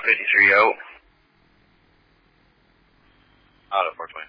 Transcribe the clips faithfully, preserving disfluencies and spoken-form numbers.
fifty-three out. Out of four twenty.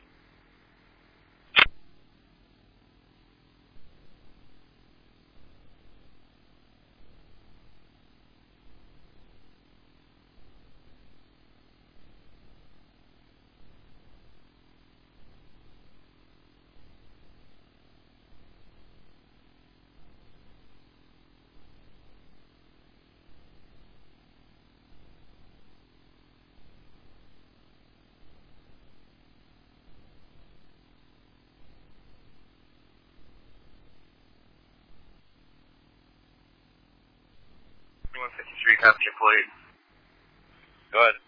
one fifty-three, copy your plate. Go ahead.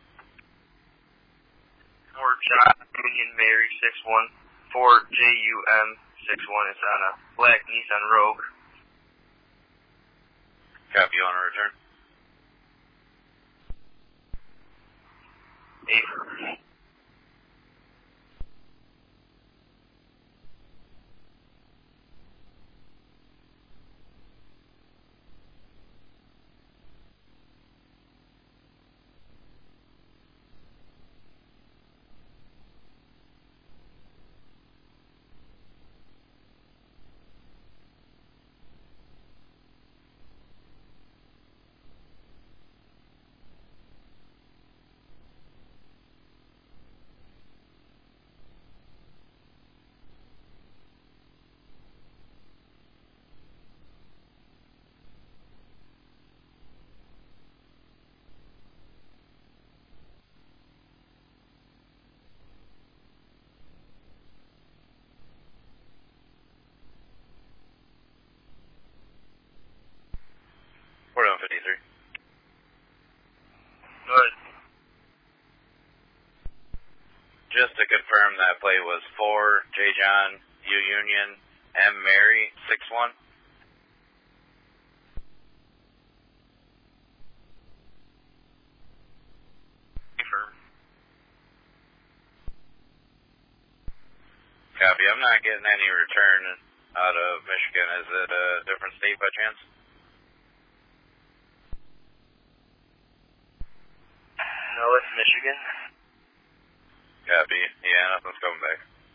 Fort John Union Mary six one. Fort J U M six one. It's on a black Nissan Rogue. Copy on a return. Eight. forty-one fifty-three. Good. Just to confirm, that plate was four J John U Union M Mary six one. Confirm. Copy. I'm not getting any return out of Michigan. Is it a different state by chance? No, it's Michigan. Copy. Yeah, nothing's coming back.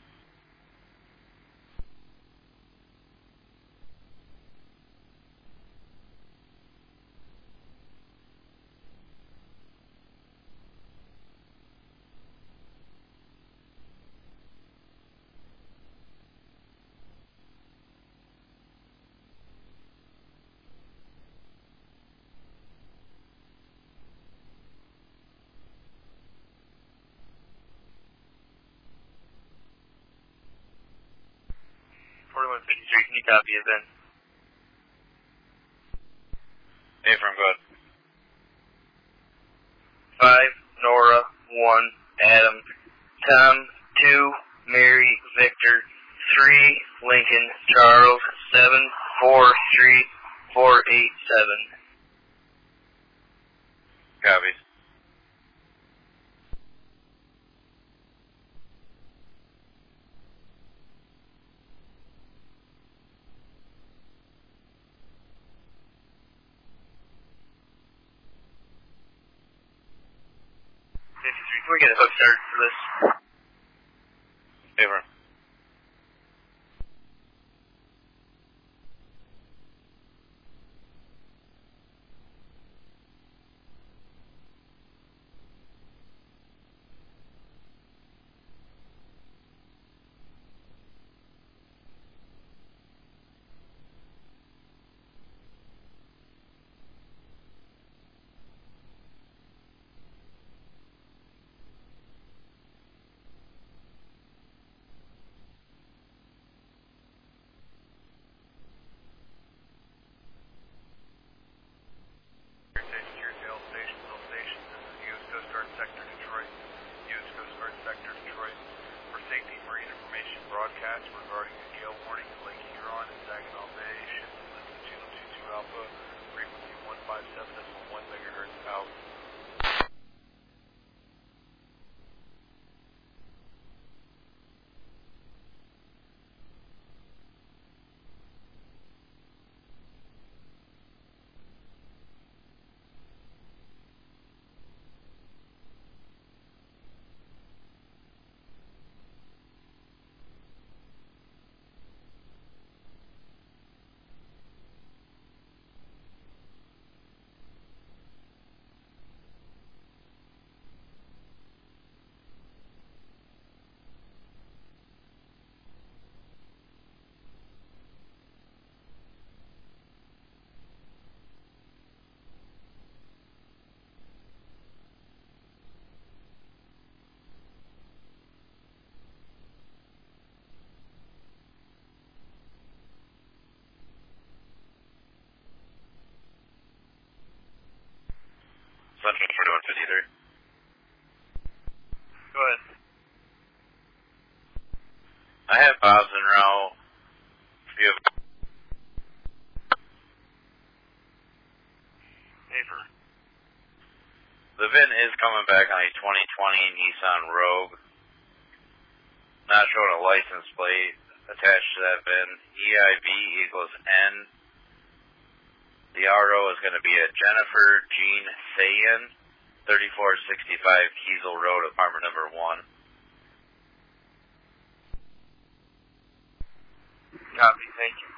forty-one fifty-three, can you copy it then? Affirm, go ahead. five, Nora, one, Adam, Tom, two, Mary, Victor, three, Lincoln, Charles, seven, four, three, four, eight, seven. Copy. fifty-three, can we get a hook start for this? Affirm. forty-one fifty-three. Go ahead. I have Bob's en route. If you have... Paper. The V I N is coming back on a twenty twenty Nissan Rogue. Not showing a license plate attached to that V I N. E I V equals N. The R O is going to be a Jennifer Jean Thayen, thirty-four sixty-five Kiesel Road, apartment number one. Copy, thank you.